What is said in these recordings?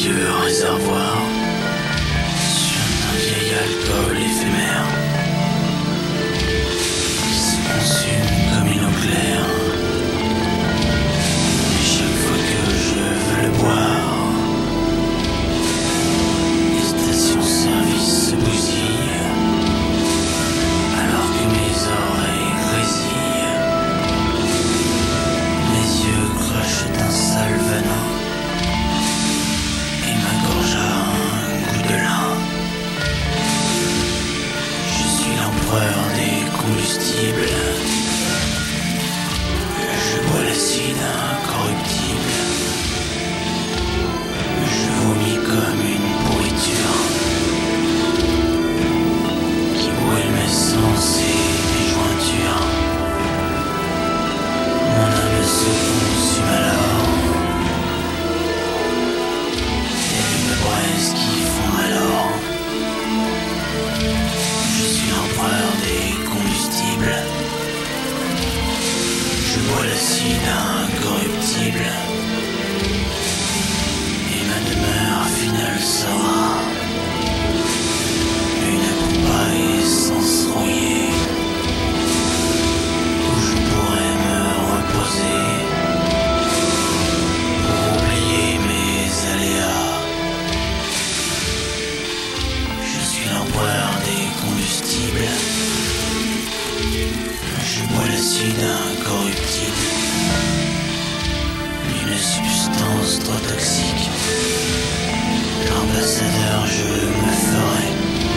vieux réservoir sur un vieil alcool éphémère qui se consume comme une eau claire. Et chaque fois que je veux le boire, les stations-service se bousillent alors que mes oreilles grésillent. Mes yeux crachent un sale venin et ma gorge a un goût de lin. Je suis l'empereur des combustibles. Je bois l'acide incorruptible. Je vomis comme une pourriture qui brûle mes sens et mes jointures. Mon âme se consume alors, telle une braise qui fond alors. Je suis l'empereur des combustibles. Je bois l'acide incorruptible et ma demeure finale sera une coupaille sans rouillée où je pourrais me reposer pour oublier mes aléas. Je suis l'empereur des combustibles. Je bois l'acide incorruptible, une substance trop toxique. L'ambassadeur je me ferai,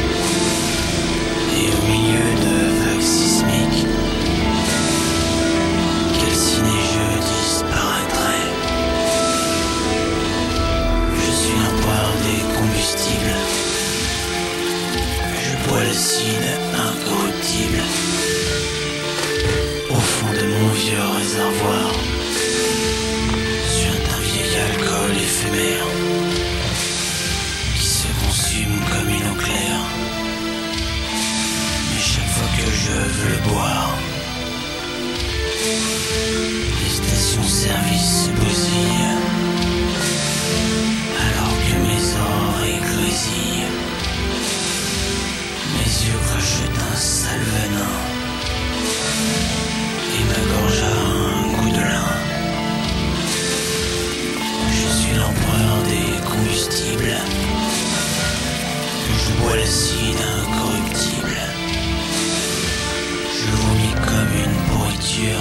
et au milieu de vagues sismiques, calciné je disparaîtrai. Je suis l'empereur des combustibles. Je bois l'acide incorruptible au fond de mon vieux réservoir sur un vieil alcool éphémère qui se consume comme une eau claire. Mais chaque fois que je veux le boire, les stations-service se bousillent alors que mes oreilles grésillent. Mes yeux crachent un sale venin et ma gorge a un goût de lin. Je suis l'empereur des combustibles. Je bois l'acide incorruptible. Je vomis comme une pourriture.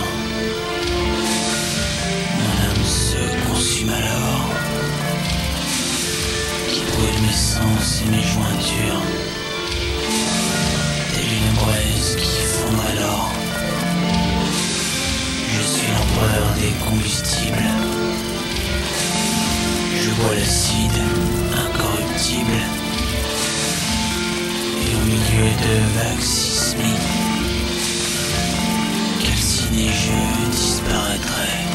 Mon âme se consume alors, qui brûle mes sens et mes jointures, telle une braise qui fond alors. Je suis l'empereur des combustibles. Je bois l'acide incorruptible et au milieu de vagues sismiques, calciné je disparaîtrai.